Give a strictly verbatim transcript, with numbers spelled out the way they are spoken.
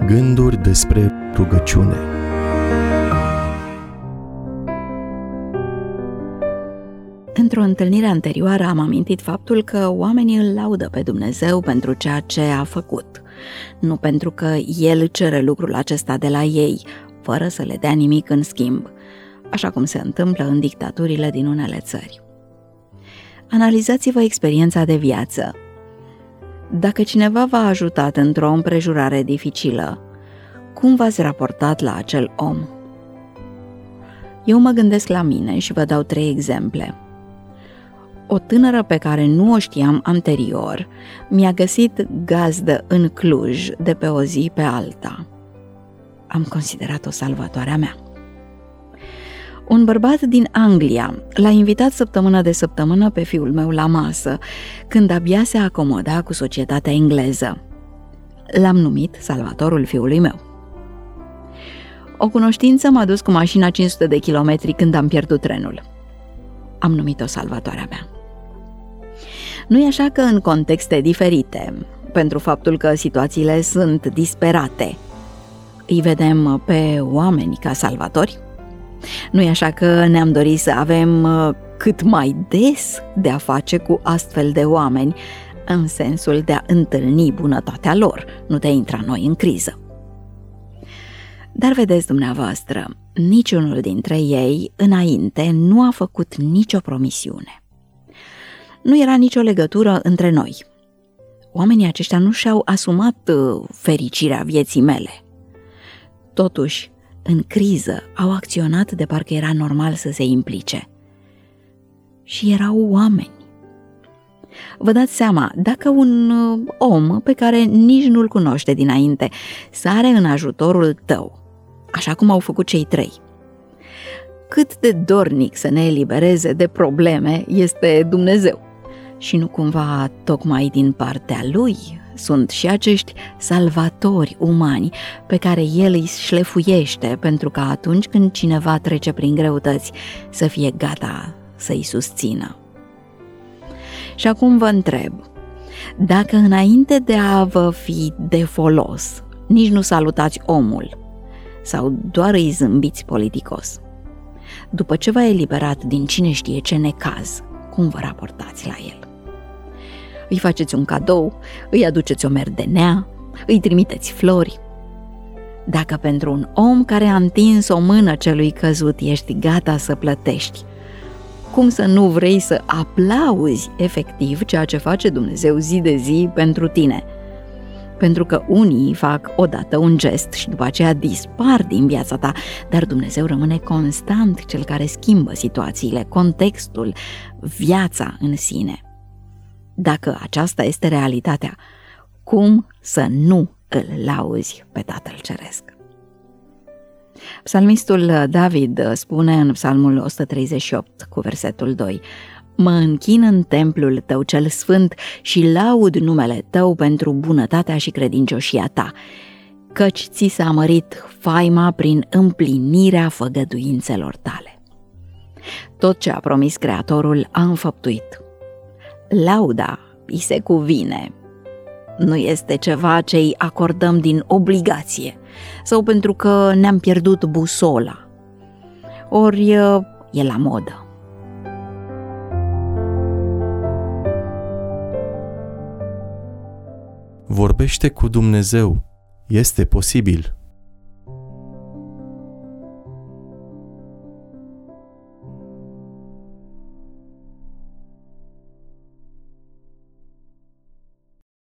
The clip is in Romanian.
Gânduri despre rugăciune. Într-o întâlnire anterioară am amintit faptul că oamenii îl laudă pe Dumnezeu pentru ceea ce a făcut, nu pentru că El cere lucrul acesta de la ei, fără să le dea nimic în schimb, așa cum se întâmplă în dictaturile din unele țări. Analizați-vă experiența de viață. Dacă cineva v-a ajutat într-o împrejurare dificilă, cum v-ați raportat la acel om? Eu mă gândesc la mine și vă dau trei exemple. O tânără pe care nu o știam anterior mi-a găsit gazdă în Cluj de pe o zi pe alta. Am considerat-o salvatoarea mea. Un bărbat din Anglia l-a invitat săptămână de săptămână pe fiul meu la masă, când abia se acomoda cu societatea engleză. L-am numit salvatorul fiului meu. O cunoștință m-a dus cu mașina cinci sute de kilometri când am pierdut trenul. Am numit-o salvatoarea mea. Nu-i așa că în contexte diferite, pentru faptul că situațiile sunt disperate, îi vedem pe oameni ca salvatori? Nu-i așa că ne-am dorit să avem cât mai des de a face cu astfel de oameni, în sensul de a întâlni bunătatea lor, nu de a intra noi în criză? Dar vedeți dumneavoastră, niciunul dintre ei înainte nu a făcut nicio promisiune. Nu era nicio legătură între noi. Oamenii aceștia nu și-au asumat fericirea vieții mele. Totuși, în criză, au acționat de parcă era normal să se implice. Și erau oameni. Vă dați seama, dacă un om pe care nici nu-l cunoște dinainte sare în ajutorul tău, așa cum au făcut cei trei, cât de dornic să ne elibereze de probleme este Dumnezeu. Și nu cumva tocmai din partea Lui sunt și acești salvatori umani pe care El îi șlefuiește pentru ca atunci când cineva trece prin greutăți să fie gata să-i susțină. Și acum vă întreb, dacă înainte de a vă fi de folos, nici nu salutați omul sau doar îi zâmbiți politicos, după ce v-a eliberat din cine știe ce necaz, cum vă raportați la el? Îi faceți un cadou, îi aduceți o merdenea, îi trimiteți flori? Dacă pentru un om care a întins o mână celui căzut ești gata să plătești, cum să nu vrei să aplauzi efectiv ceea ce face Dumnezeu zi de zi pentru tine? Pentru că unii fac odată un gest și după aceea dispar din viața ta, dar Dumnezeu rămâne constant cel care schimbă situațiile, contextul, viața în sine. Dacă aceasta este realitatea, cum să nu îl lauzi pe Tatăl Ceresc? Psalmistul David spune în Psalmul o sută treizeci și opt cu versetul doi: mă închin în templul tău cel sfânt și laud numele tău pentru bunătatea și credincioșia ta, căci ți s-a mărit faima prin împlinirea făgăduințelor tale. Tot ce a promis Creatorul a înfăptuit. Lauda îi se cuvine. Nu este ceva ce îi acordăm din obligație sau pentru că ne-am pierdut busola, ori e la modă. Vorbește cu Dumnezeu. Este posibil.